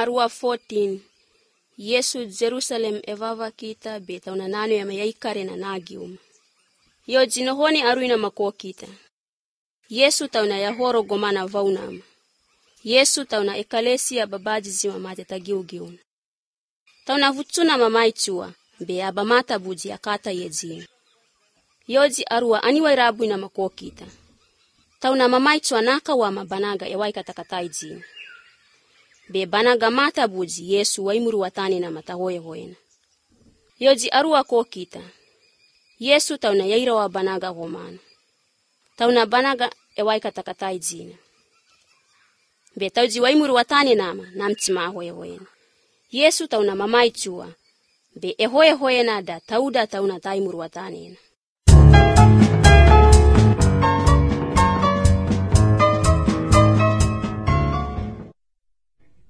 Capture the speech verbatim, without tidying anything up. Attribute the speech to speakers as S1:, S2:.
S1: arua fourteen. Yesu Jerusalem evava kita be tauna nanu ya mayaikare na nagium. Yo jinohoni aruina mako kita. Yesu tauna yahoro gomana vaunam. Yesu tauna ekalesia babaji zima mate tagiugiun. Tauna vutsuna mamaichua be abamata buji akata yejin. Yoji arua aniwai rabuina mako kita. Tauna mamaichua naka wa mabanaga ewai katakatai jin. Be banaga mata buji Yesu waimuru watani na matahoye hoena. Yoji arua ko kita. Yesu tauna yaira wa banaga homana. Tauna banaga ewai katakatai jina. Be tauji waimuru watani nama namtima hoye hoena. Yesu tauna mamaichua be ehoye hoena da tauda tauna taimuru watani.